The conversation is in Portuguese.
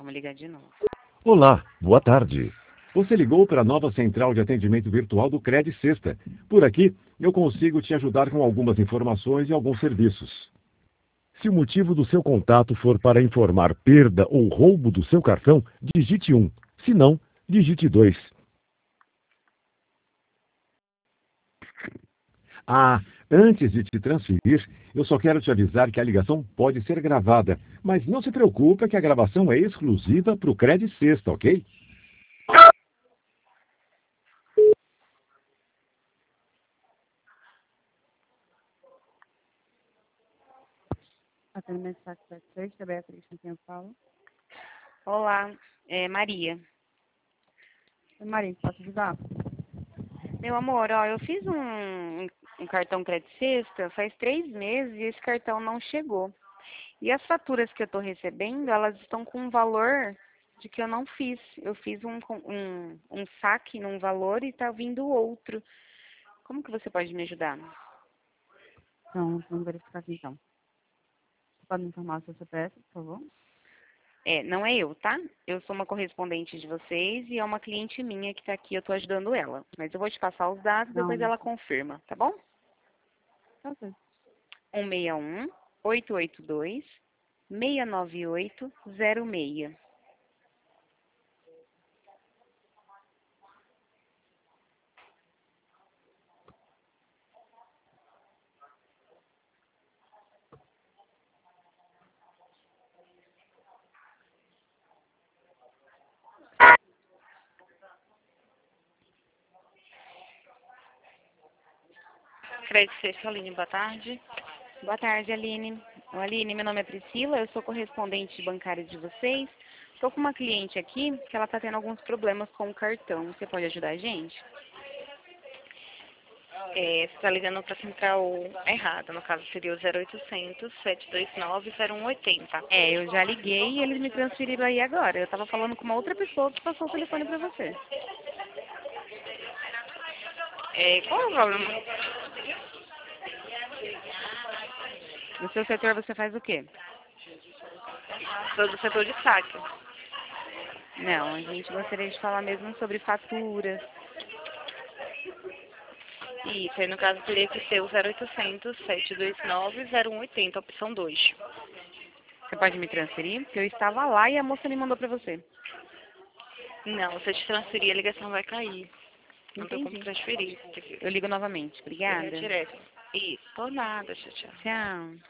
Vou ligar de novo. Olá, boa tarde. Você ligou para a nova central de atendimento virtual do Cred Sexta. Por aqui, eu consigo te ajudar com algumas informações e alguns serviços. Se o motivo do seu contato for para informar perda ou roubo do seu cartão, digite 1. Se não, digite 2. Ah, antes de te transferir, eu só quero te avisar que a ligação pode ser gravada, mas não se preocupe que a gravação é exclusiva para o Cred Sexta, ok? Atendimento Saco 76, da Beatriz, com quem eu falo. Olá, é Maria. Oi, Maria, posso ajudar? Meu amor, ó, eu fiz um cartão Crédito Sexta faz 3 meses e esse cartão não chegou. E as faturas que eu estou recebendo, elas estão com um valor de que eu não fiz. Eu fiz um saque num valor e está vindo outro. Como que você pode me ajudar? Então, vamos verificar aqui, então. Você pode me informar o seu CPF, por favor? Não é eu, tá? Eu sou uma correspondente de vocês e é uma cliente minha que está aqui, eu estou ajudando ela. Mas eu vou te passar os dados, depois Não. ela confirma, tá bom? Tá certo. 161 882 69806. Crédito Sexta, Aline, boa tarde. Boa tarde, Aline. Aline, meu nome é Priscila, eu sou correspondente bancária de vocês. Estou com uma cliente aqui que ela está tendo alguns problemas com o cartão. Você pode ajudar a gente? Você está ligando para a central errada, no caso seria o 0800 729 0180. Eu já liguei e eles me transferiram aí agora. Eu estava falando com uma outra pessoa que passou o telefone para você. Qual é o problema? No seu setor você faz o quê? Sou do setor de saque. Não, a gente gostaria de falar mesmo sobre faturas. Isso, aí no caso teria que ser o 0800 729 0180, opção 2. Você pode me transferir? Porque eu estava lá e a moça me mandou para você. Não, se eu te transferir, a ligação vai cair. Não tem como Entendi. transferir. Eu ligo novamente. Obrigada. Direto. Isso, por nada, tchau, tchau. Tchau.